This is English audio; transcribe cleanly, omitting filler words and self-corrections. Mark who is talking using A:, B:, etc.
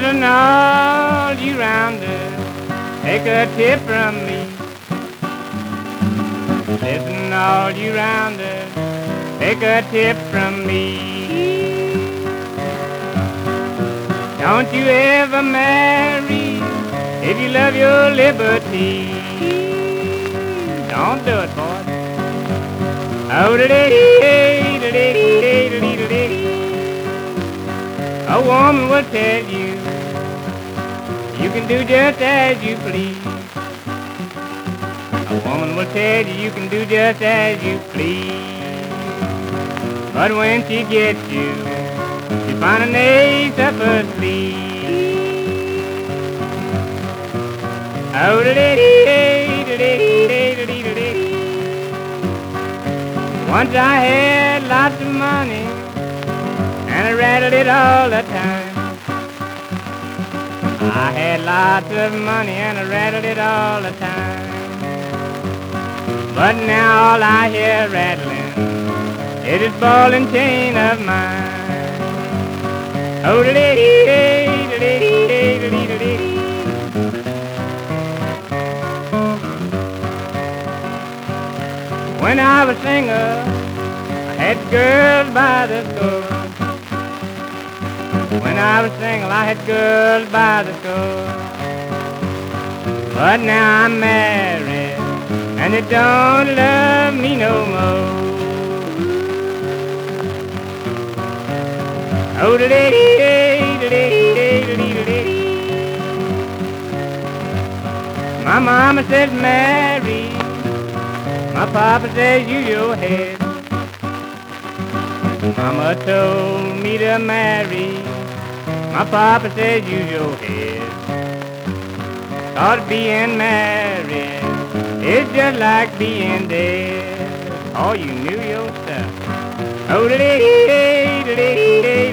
A: Listen, all you rounders, take a tip from me. Listen, all you rounders, take a tip from me. Don't you ever marry if you love your liberty. Don't do it, boy. Oh, a woman will tell you, you can do just as you please. A woman will tell you, you can do just as you please. But when she gets you, you find an ace up her sleeve. Oh, once I had lots of money, and I rattled it all the time. I had lots of money and I rattled it all the time. But now all I hear rattling is this ball and chain of mine. Oh, when I was single, I had girls by the score. When I was single, I had girls by the score. But now I'm married, and they don't love me no more. Oh, my mama says marry, my papa says use your head. Mama told me to marry, my papa says use your head. Thought being married is just like being dead. Oh, you knew your stuff. Oh,